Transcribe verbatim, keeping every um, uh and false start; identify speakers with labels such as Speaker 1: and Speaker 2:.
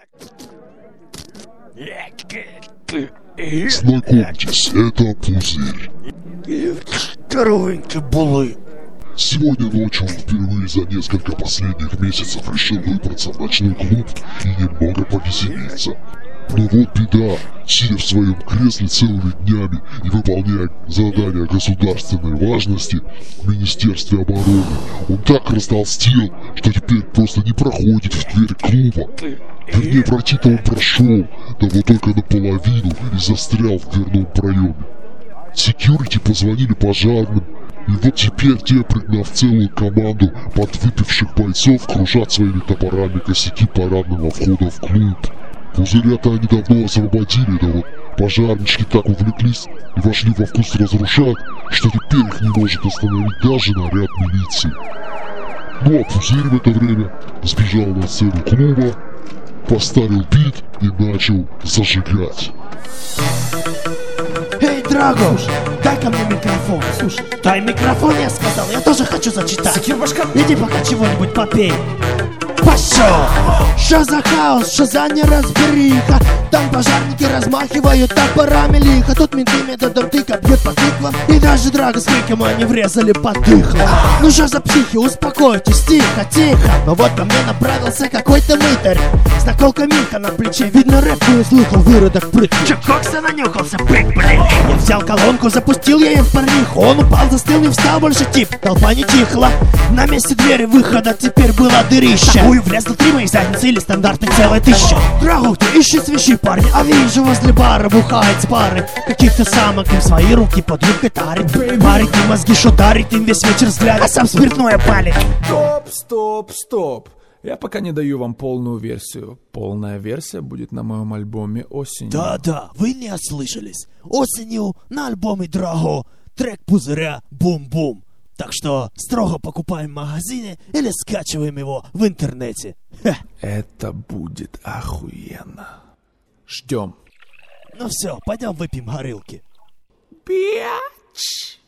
Speaker 1: Знакомьтесь, это Пузырь.
Speaker 2: Здоровенький булы.
Speaker 1: Сегодня ночью он впервые за несколько последних месяцев решил выбраться в ночной клуб и немного повеселиться. Но вот беда, сидя в своем кресле целыми днями и выполняя задания государственной важности в Министерстве обороны, он так растолстел, что теперь просто не проходит в дверь клуба. Вернее, пройти-то он прошел, да вот только наполовину и застрял в дверном проеме. Секьюрити позвонили пожарным, и вот теперь те, пригнав целую команду подвыпивших бойцов, кружат своими топорами косяки парадного входа в клуб. Пузыря-то они давно освободили, да вот пожарнички так увлеклись и вошли во вкус разрушать, что теперь их не может остановить даже наряд милиции. Ну а Пузырь в это время сбежал на сцену клуба, поставил бит и начал зажигать.
Speaker 2: Эй, Драго, дай-ка мне микрофон. Слушай, дай микрофон, я сказал, я тоже хочу зачитать.
Speaker 3: Секирбашка,
Speaker 2: иди пока чего-нибудь попей. Пошел! Что за хаос, что за неразбериха? Там пожарники размахивают топорами лихо. Тут менты методом тыка бьют по тыквам. И даже Драго с криком они врезали по дыхлам. Ну что за психи, успокойтесь, тихо, тихо. Но вот ко мне направился какой-то мытарь с наколкой Миха на плече. Видно, рэп не услыхал, выродок прыткий. Че, кокса нанюхался, прыг, блин. Я взял колонку, запустил я им в парниху. Он упал, застыл, не встал больше тип. Толпа не тихла. На месте двери выхода теперь было дырища. Такую влезло три моих задницы или стандартных целая тысяча. Драгу, ты ищи свищи, парни. А вижу, возле бара бухает с пары каких-то самок, им свои руки под юбкой тарит. Парит им мозги, шо дарит им весь вечер взгляд, а сам спиртное палит.
Speaker 3: Стоп, стоп, стоп. Я пока не даю вам полную версию. Полная версия будет на моем альбоме осенью.
Speaker 2: Да-да, вы не ослышались. Осенью на альбоме Драго трек Пузыря «Бум-бум». Так что строго покупаем в магазине или скачиваем его в интернете. Ха.
Speaker 3: Это будет охуенно. Ждем.
Speaker 2: Ну все, пойдем выпьем горилки.
Speaker 3: Бич.